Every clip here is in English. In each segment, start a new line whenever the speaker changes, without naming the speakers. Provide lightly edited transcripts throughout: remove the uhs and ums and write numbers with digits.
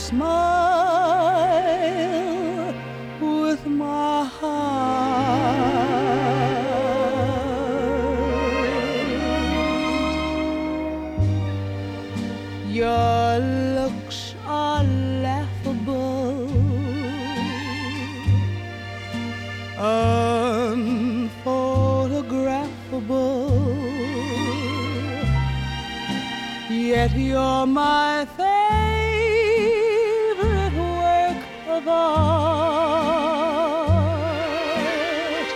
smile with my heart. Your looks are laughable, unphotographable, yet you're my favorite work of art.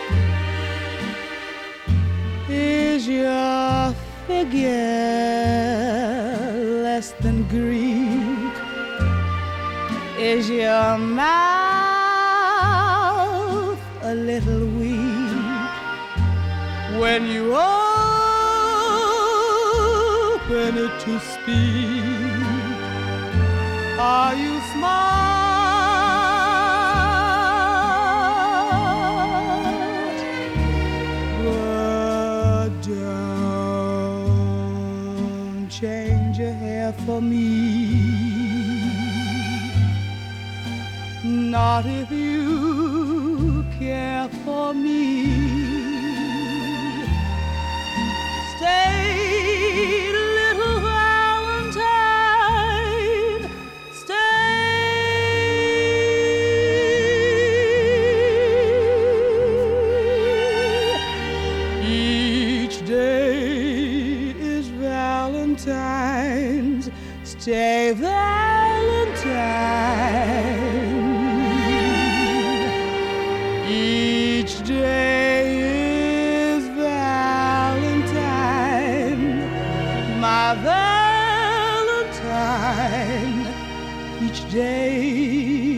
Is your figure less than Greek? Is your mouth a little weak when you open it to speak? Are you smart? But don't change your hair for me, not if you care for me. Stay, little Valentine, stay. Each day is Valentine's. Stay, Valentine. Each day is Valentine, my Valentine. Each day